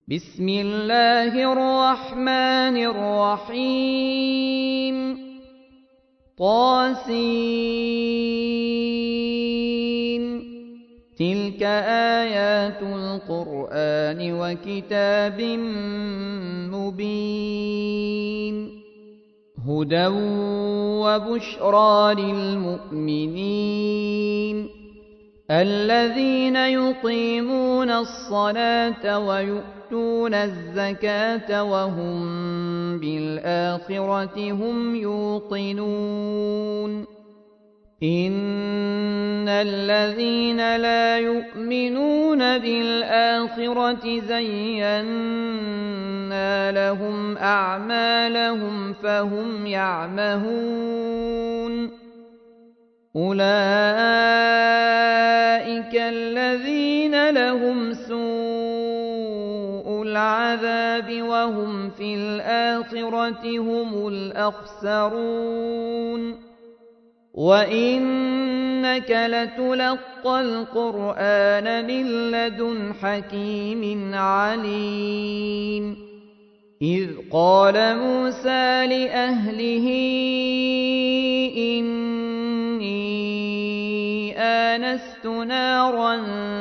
بسم الله الرحمن الرحيم طاسين تلك آيات القرآن وكتاب مبين هدى وبشرى للمؤمنين الذين يقيمون الصلاة ويؤتون الزكاة وهم بالآخرة هم يوقنون إن الذين لا يؤمنون بالآخرة زينا لهم أعمالهم فهم يعمهون أولئك الذين لهم سوء العذاب وهم في الآخرة هم الأخسرون وإنك لتلقى القرآن من لدن حكيم عليم إذ قال موسى لأهله إني آنست نارا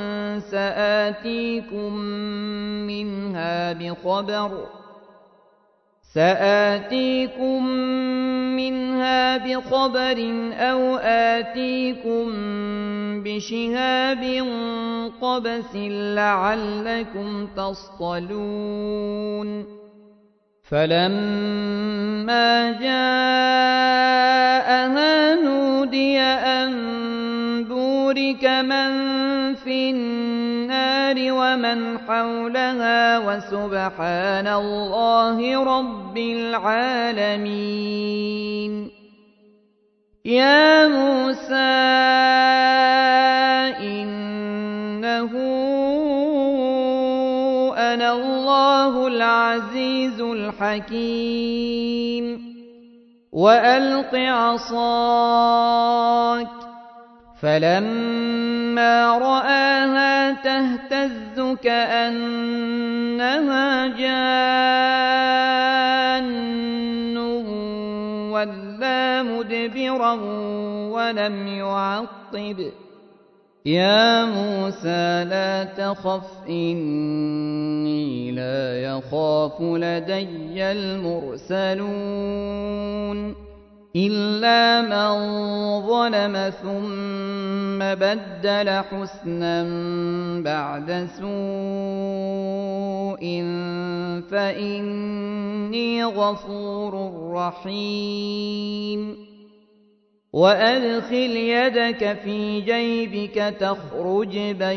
سآتيكم منها بخبر أو آتيكم بشهاب قبس لعلكم تصطلون فلما جاءها نودي أن بورك من في النار ومن حولها وسبحان الله رب العالمين يا موسى إنه أنا الله العزيز الحكيم وألق عصاك فلما رآها تهتز كأنها جان ولا مدبرا ولم يعقب يا موسى لا تخف إني لا يخاف لدي المرسلون إلا من ظلم ثم بدل حسنا بعد سوء فإني غفور رحيم وأدخل يدك في جيبك تخرج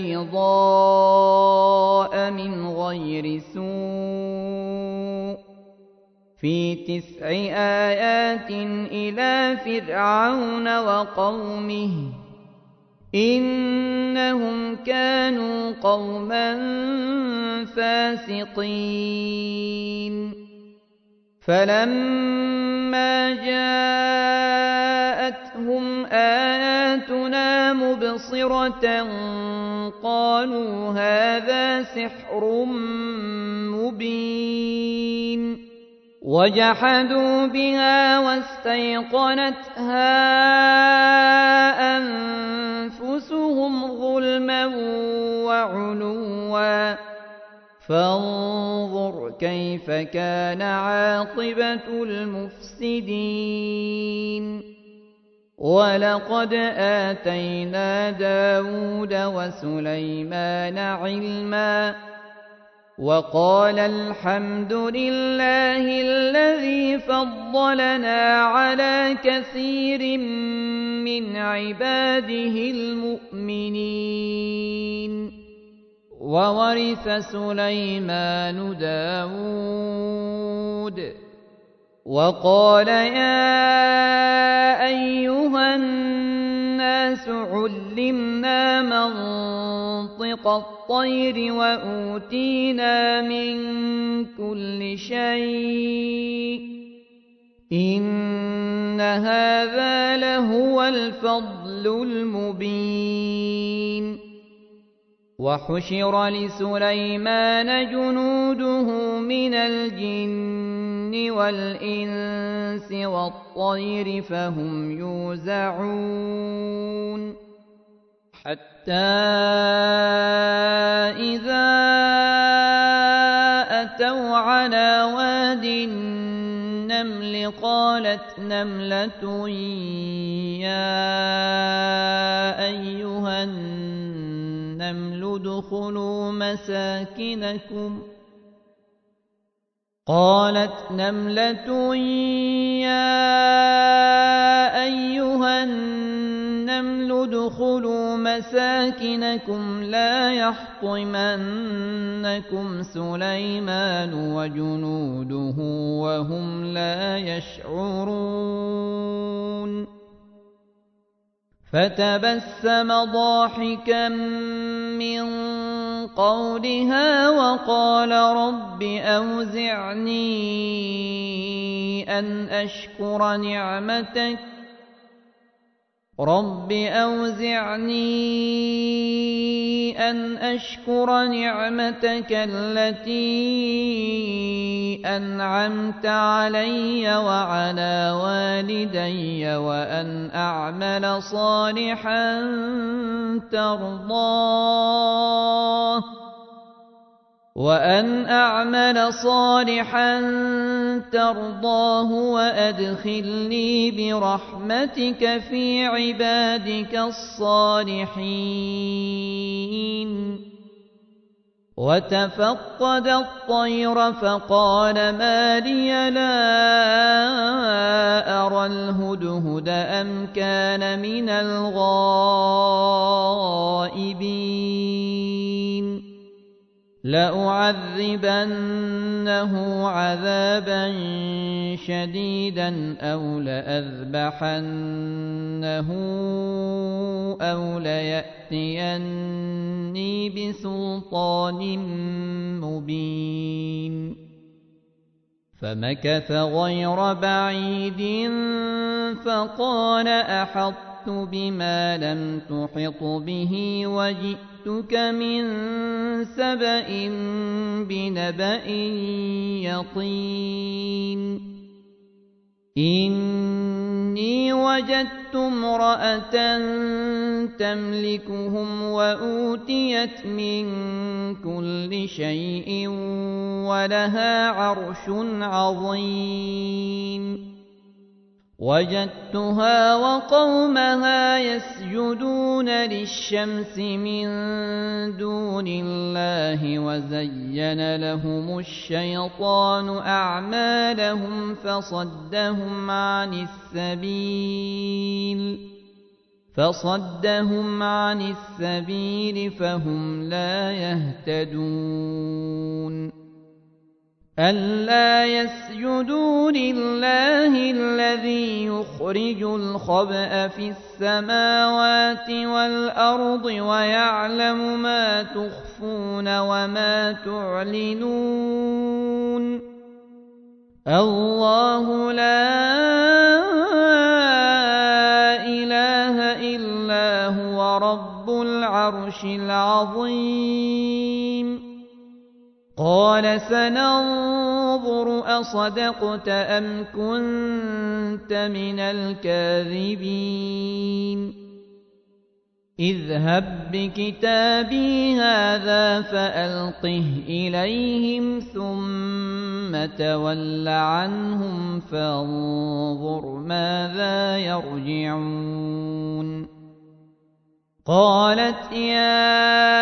بيضاء من غير سوء في 9 آيات إلى فرعون وقومه إنهم كانوا قوما فاسقين فلما جاءتهم آياتنا مبصرة قالوا هذا سحر مبين وجحدوا بها واستيقنتها أنفسهم ظلما وعلوا فانظر كيف كان عاقبة المفسدين ولقد آتينا داود وسليمان علما وقال الحمد لله الذي فضلنا على كثير من عباده المؤمنين وورث سليمان داود وقال يا أيها الناس علمنا منطق الطير وأوتينا من كل شيء إن هذا لهو الفضل المبين وحشر لسليمان جنوده من الجن والإنس والطير فهم يوزعون حتى إذا أتوا على واد النمل قالت نملة يا أيها النمل ادخلوا مساكنكم لا يحطمنكم سليمان وجنوده وهم لا يشعرون فتبسم ضاحكا من قولها وقال رب أوزعني أن أشكر نعمتك التي أنعمت علي وعلى والدي وأن أعمل صالحا ترضاه وأدخلني برحمتك في عبادك الصالحين وتفقد الطير فقال ما لي لا أرى الهدهد أم كان من الغائبين لأعذبنه عذابا شديدا أو لأذبحنه أو ليأتيني بسلطان مبين فمكث غير بعيد فقال أحطت بما لم تحط به وجئتك من سبأ بنبأ يقين إني وجدت امرأة تملكهم وأوتيت من كل شيء ولها عرش عظيم وجدتها وقومها يسجدون للشمس من دون الله وزين لهم الشيطان أعمالهم فصدهم عن السبيل فهم لا يهتدون ألا يسجدوا لله الذي يخرج الخبأ في السماوات والأرض ويعلم ما تخفون وما تعلنون الله لا إله إلا هو رب العرش العظيم قال سننظر أصدقت أم كنت من الكاذبين اذهب بكتابي هذا فألقه إليهم ثم تول عنهم فانظر ماذا يرجعون قالت يا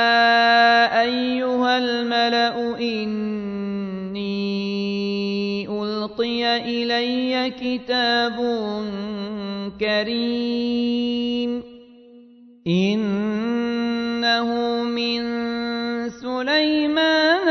أيها الملأ إني ألقي إلي كتاب كريم إنه من سليمان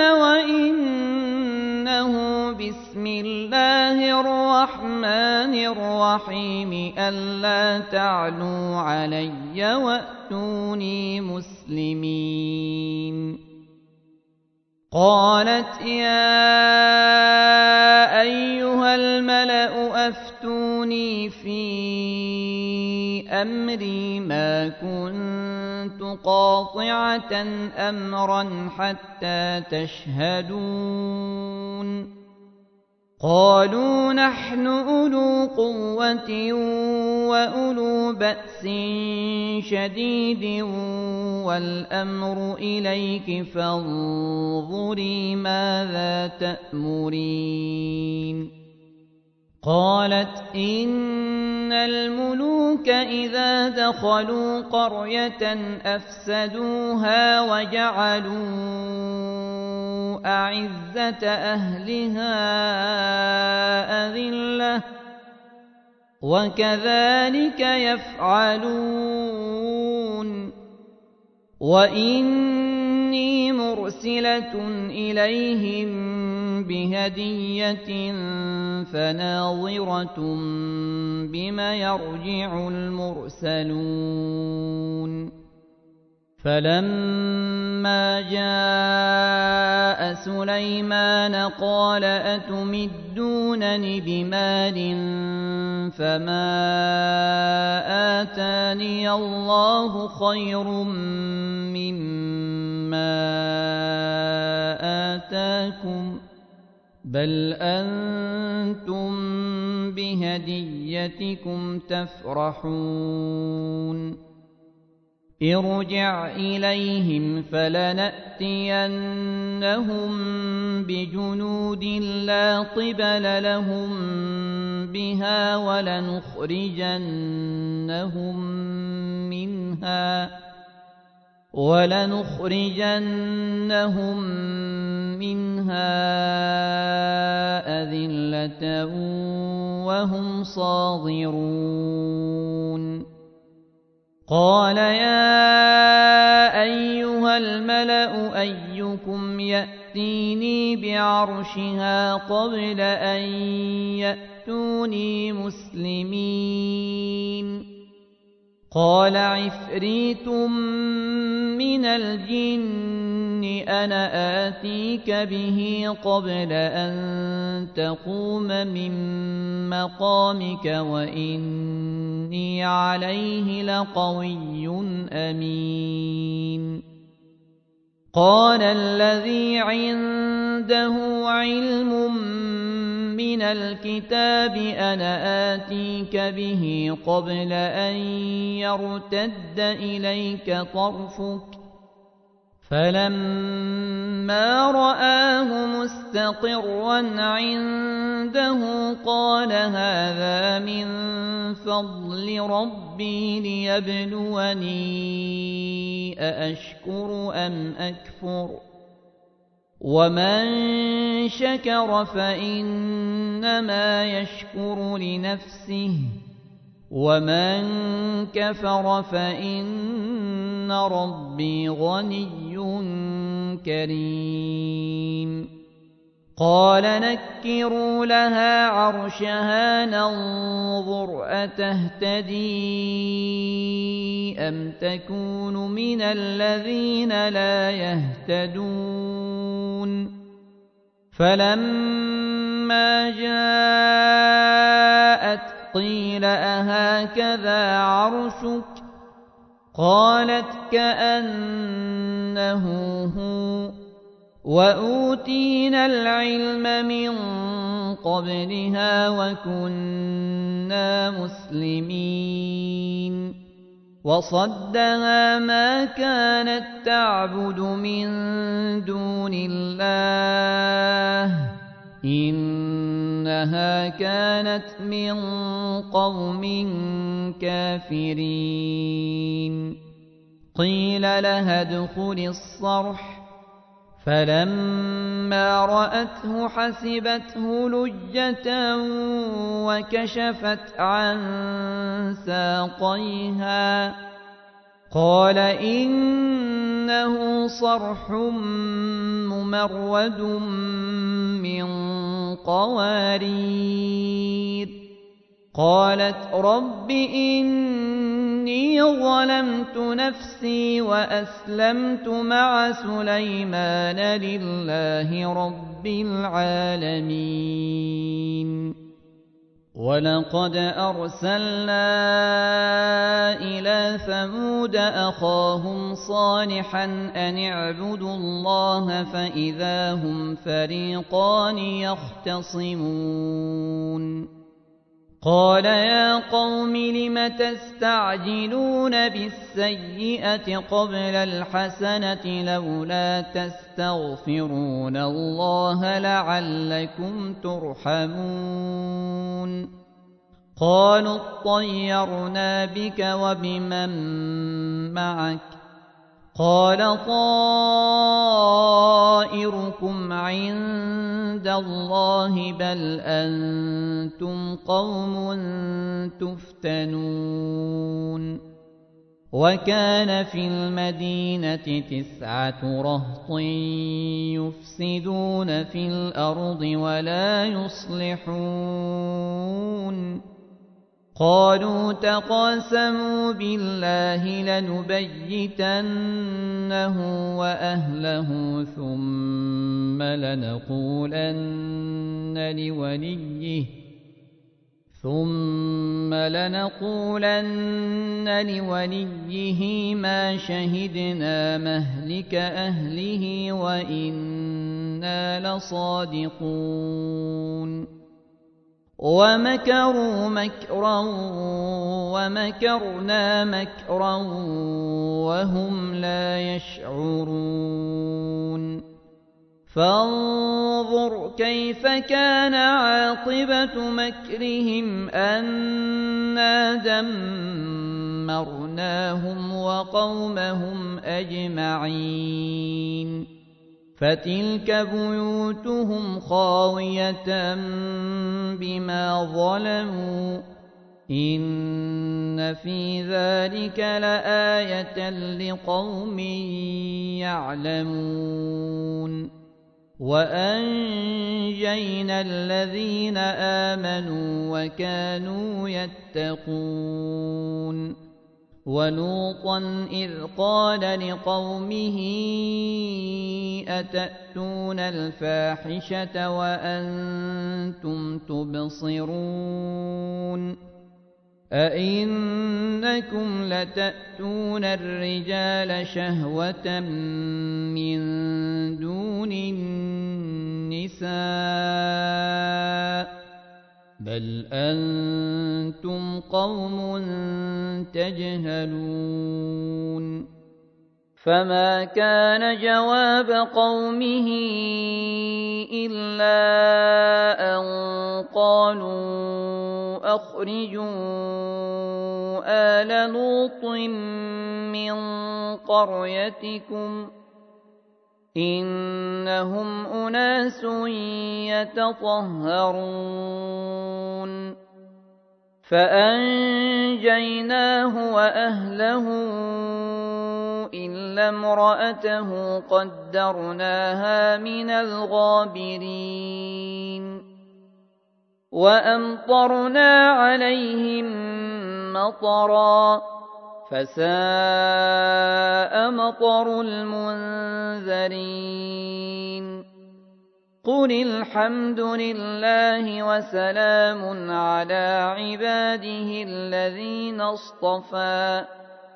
وإنه بسم الله الرحمن الرحيم ألا تعلوا علي وأتوني مسلمين قالت يا أيها الملأ أفتوني في أمري ما كنت قاطعة أمرا حتى تشهدون قالوا نحن أولو قوة وأولو بأس شديد والأمر إليك فانظري ماذا تأمرين قالت إن الملوك إذا دخلوا قرية أفسدوها وجعلوا أعزة أهلها أذلة وكذلك يفعلون وإني مرسلة إليهم بهدية فناظرة بما يرجع المرسلون فلما جاء سليمان قال أتمدونني بمال فما آتاني الله خير مما آتاكم بل أنتم بهديتكم تفرحون ارجع إليهم فلنأتينهم بجنود لا قبل لهم بها ولنخرجنهم منها أذلة وهم صاغرون قال يا أيها الملأ أيكم يأتيني بعرشها قبل أن يأتوني مسلمين قال عفريت من الجن أنا آتيك به قبل أن تقوم من مقامك وإني عليه لقوي أمين قال الذي عنده علم من الكتاب أنا آتيك به قبل أن يرتد إليك طرفك فلما رآه مستقرا عنده قال هذا من فضل ربي ليبلوني أأشكر أم أكفر ومن شكر فإنما يشكر لنفسه ومن كفر فإن ربي غني كريم قال نكروا لها عرشها ننظر أتهتدي أم تكون من الذين لا يهتدون فلما جاءت قيل أهكذا عرشك قالت كأنه هو وأوتينا العلم من قبلها وكنا مسلمين وصدها ما كانت تعبد من دون الله إنها كانت من قوم كافرين قيل لها ادخل الصرح فلما رأته حسبته لجة وكشفت عن ساقيها قال إنه صرح ممرد من قوارير قالت رب إني ظلمت نفسي وأسلمت مع سليمان لله رب العالمين وَلَقَدْ أَرْسَلْنَا إِلَىٰ ثَمُودَ أَخَاهُمْ صَالِحًا أَنِ اعْبُدُوا اللَّهَ فَإِذَا هُمْ فَرِيقَانِ يَخْتَصِمُونَ قَالَ يَا قَوْمِ لِمَ تَسْتَعْجِلُونَ بِالسَّيِّئَةِ قَبْلَ الْحَسَنَةِ ۖ لَوْلَا تَسْتَغْفِرُونَ اللَّهَ لَعَلَّكُمْ تُرْحَمُونَ قَالُوا اطَّيَّرْنَا بِكَ وَبِمَن مَّعَكَ ۚ قَالَ طَائِرُكُمْ عِندَ اللَّهِ ۖ بَلْ أَنتُمْ قَوْمٌ تُفْتَنُونَ وَكَانَ فِي الْمَدِينَةِ 9 رَهْطٍ يُفْسِدُونَ فِي الْأَرْضِ وَلَا يُصْلِحُونَ قَالُوا تَقَاسَمُوا بِاللَّهِ لَنُبَيِّتَنَّهُ وَأَهْلَهُ ثُمَّ لَنَقُولَنَّ لِوَلِيِّهِ مَا شَهِدْنَا مَهْلِكَ أَهْلِهِ وَإِنَّا لَصَادِقُونَ وَمَكَرُوا مَكْرًا وَمَكَرْنَا مَكْرًا وَهُمْ لَا يَشْعُرُونَ فَانظُرْ كَيْفَ كَانَ عَاقِبَةُ مَكْرِهِمْ أَنَّا دَمَّرْنَاهُمْ وَقَوْمَهُمْ أَجْمَعِينَ فَتِلْكَ بُيُوتُهُمْ خَاوِيَةً بِمَا ظَلَمُوا ۗ إِنَّ فِي ذَلِكَ لَآيَةً لِقَوْمٍ يَعْلَمُونَ وَأَنجَيْنَا الَّذِينَ آمَنُوا وَكَانُوا يَتَّقُونَ وَلُوطًا إِذْ قَالَ لِقَوْمِهِ أَتَأْتُونَ الْفَاحِشَةَ وَأَنتُمْ تُبْصِرُونَ أَئِنَّكُمْ لَتَأْتُونَ الرِّجَالَ شَهْوَةً مِّن دُونِ النِّسَاءِ ۚ بَلْ أَنتُمْ قَوْمٌ تَجْهَلُونَ فَمَا كَانَ جَوَابَ قَوْمِهِ إِلَّا أَن قَالُوا أَخْرِجُوا آلَ لُوطٍ مِّن قَرْيَتِكُمْ ۖ إِنَّهُمْ أُنَاسٌ يَتَطَهَّرُونَ فَأَنجَيْنَاهُ وَأَهْلَهُ إِلَّا امْرَأَتَهُ قَدَّرْنَاهَا مِنَ الْغَابِرِينَ وَأَمْطَرْنَا عَلَيْهِم مَّطَرًا ۖ فَسَاءَ مَطَرُ الْمُنذَرِينَ قُلِ الْحَمْدُ لِلَّهِ وَسَلَامٌ عَلَىٰ عِبَادِهِ الَّذِينَ اصْطَفَىٰ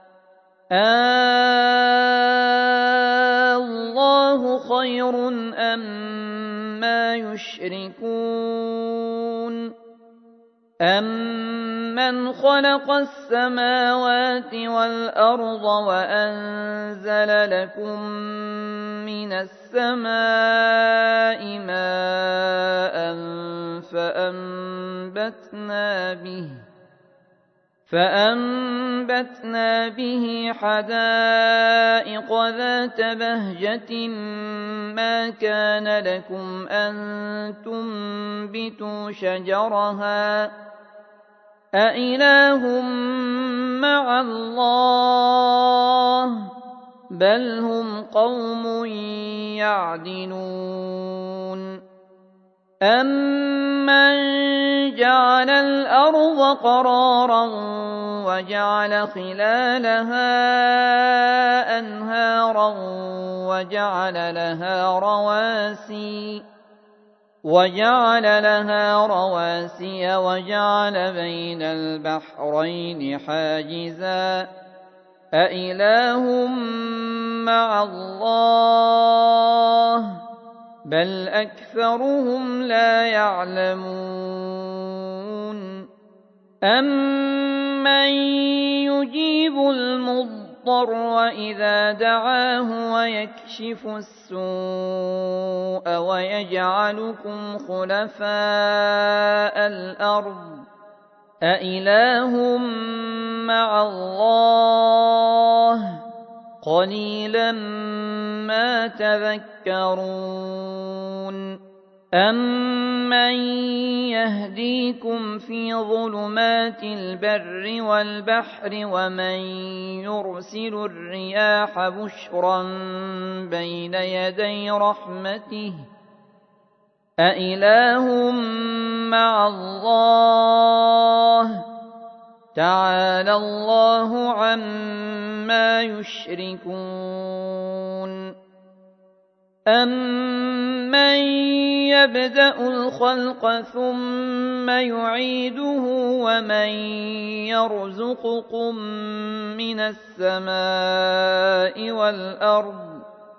اللَّهُ خَيْرٌ أَمَّا يُشْرِكُونَ أَمَّنْ خَلَقَ السَّمَاوَاتِ وَالْأَرْضَ وَأَنزَلَ لَكُم مِّنَ السَّمَاءِ مَاءً فَأَنبَتْنَا بِهِ حَدَائِقَ ذَاتَ بَهْجَةٍ مَّا كَانَ لَكُمْ أَن تُنبِتُوا شَجَرَهَا ۗ أَإِلَٰهٌ مَّعَ اللَّهِ ۚ بَلْ هُمْ قَوْمٌ يَعْدِلُونَ أَمَّن جَعَلَ الْأَرْضَ قَرَارًا وَجَعَلَ خِلَالَهَا أَنْهَارًا وَجَعَلَ لَهَا رَوَاسِيَ وجعل لها رواسي وجعل بين البحرين حاجزا أإله مع الله بل أكثرهم لا يعلمون أمن يجيب المضطر إذا دعاه ويكشف السوء ويجعلكم خلفاء الأرض أإله مع الله قليلا ما تذكرون أمن يهديكم في ظلمات البر والبحر ومن يرسل الرياح بشرا بين يدي رحمته أإله مع الله تعالى الله عما يشركون أمن يبدأ الخلق ثم يعيده ومن يرزقكم من السماء والأرض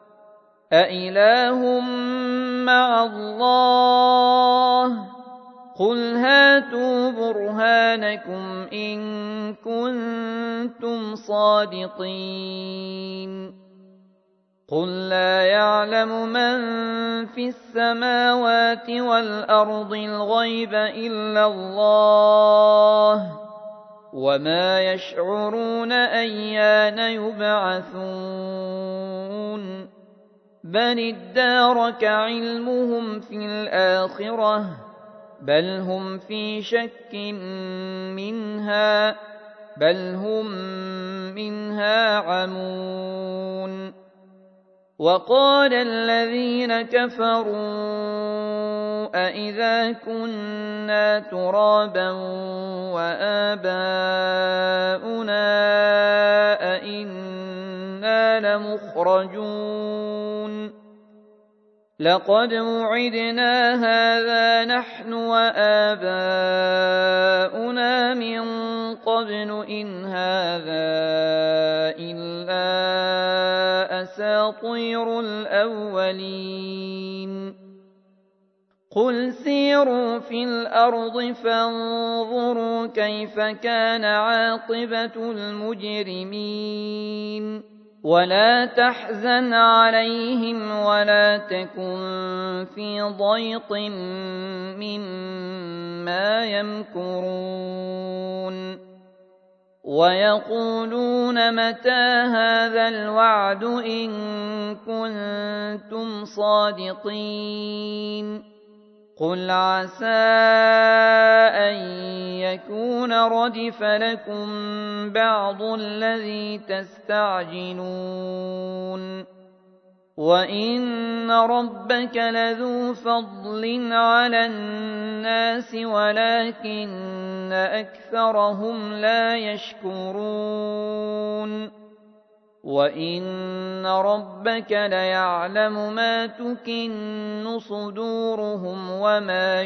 أإله مع الله قل هاتوا برهانكم إن كنتم صادقين قل لا يعلم من في السماوات والأرض الغيب إلا الله وما يشعرون أيان يبعثون بل ادارك علمهم في الآخرة بل هم في شك منها بل هم منها عمون وقال الذين كفروا أإذا كنا ترابا وآباؤنا أإنا لمخرجون لقد وعدنا هذا نحن وآباؤنا من قبل إن هذا إلا أساطير الأولين قل سيروا في الأرض فانظروا كيف كان عاقبة المجرمين ولا تحزن عليهم ولا تكن في ضيق مما يمكرون ويقولون متى هذا الوعد إن كنتم صادقين قل عسى أن يكون ردف لكم بعض الذي تستعجلون وإن ربك لذو فضل على الناس ولكن أكثرهم لا يشكرون وإن ربك ليعلم ما تكن صدورهم وما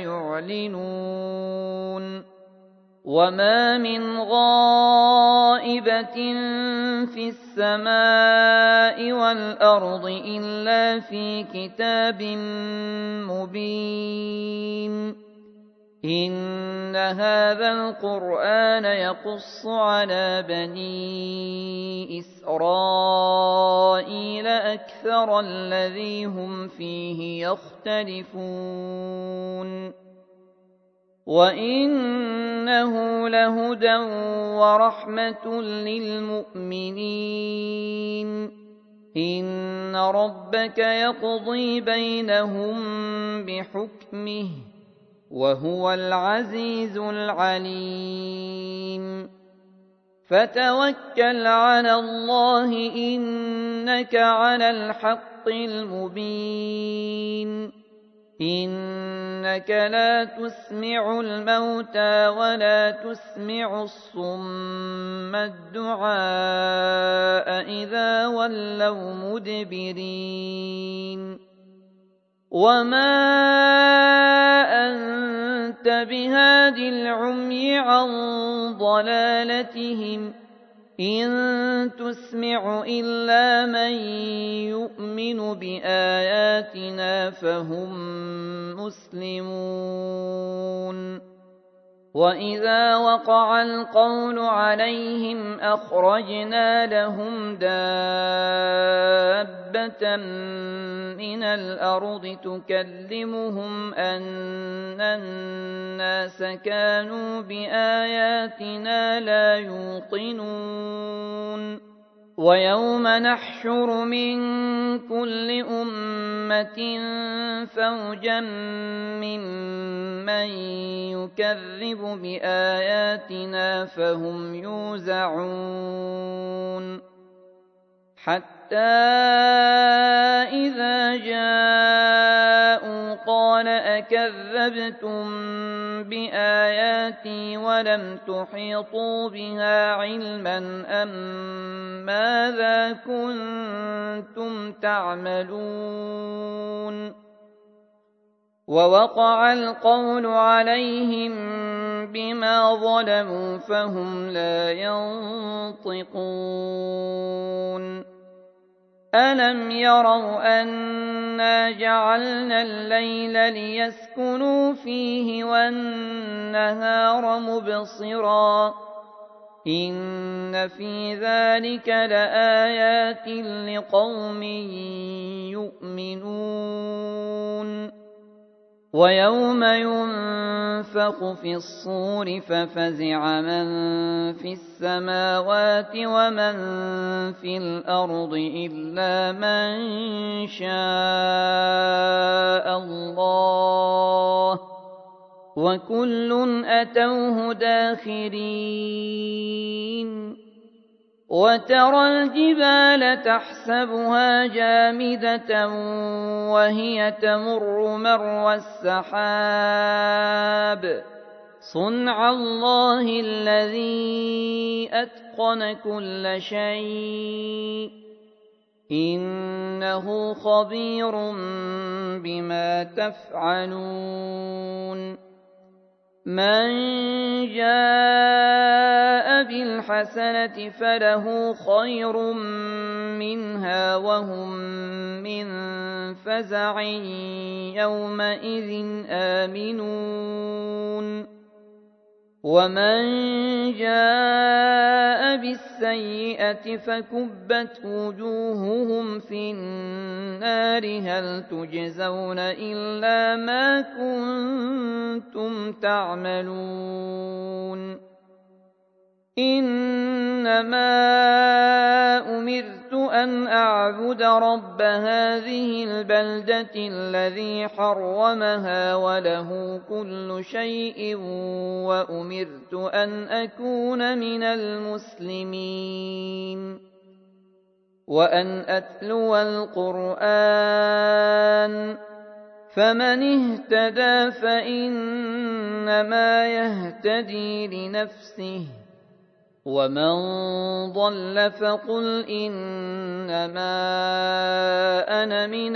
يعلنون وما من غائبة في السماء والأرض إلا في كتاب مبين إن هذا القرآن يقص على بني إسرائيل أكثر الذي هم فيه يختلفون وإنه لهدى ورحمة للمؤمنين إن ربك يقضي بينهم بحكمه وهو العزيز العليم فتوكل على الله إنك على الحق المبين إنك لا تسمع الموتى ولا تسمع الصم الدعاء إذا ولوا مدبرين وما أنت بهاد العمي عن ضلالتهم إن تسمع إلا من يؤمن بآياتنا فهم مسلمون وإذا وقع القول عليهم أخرجنا لهم دابة من الأرض تكلمهم أن الناس كانوا بآياتنا لا يوقنون ويوم نحشر من كل أمة فوجا ممن يكذب بآياتنا فهم يوزعون حتى إذا جاءوا قال أكذبتم بآياتي ولم تحيطوا بها علما أم ماذا كنتم تعملون ووقع القول عليهم بما ظلموا فهم لا ينطقون ألم يروا أنا جعلنا الليل ليسكنوا فيه والنهار مبصرا إن في ذلك لآيات لقوم يؤمنون ويوم ينفخ في الصور ففزع من في السماوات ومن في الأرض إلا من شاء الله وكل أتوه داخرين وترى الجبال تحسبها جامدة وهي تمر مر السحاب صنع الله الذي أتقن كل شيء إنه خبير بما تفعلون من جاء بالحسنة فله خير منها وهم من فزع يومئذ آمنون ومن جاء بالسيئة فكبت وجوههم في النار هل تجزون إلا ما كنتم تعملون إنما أمرت أن أعبد رب هذه البلدة الذي حرمها وله كل شيء وأمرت أن أكون من المسلمين وأن أتلو القرآن فمن اهتدى فإنما يهتدي لنفسه ومن ضل فقل إنما أنا من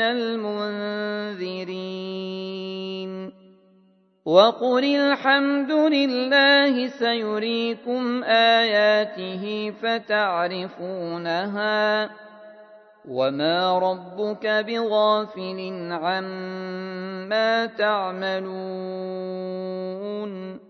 المنذرين وقل الحمد لله سيريكم آياته فتعرفونها وما ربك بغافل عما تعملون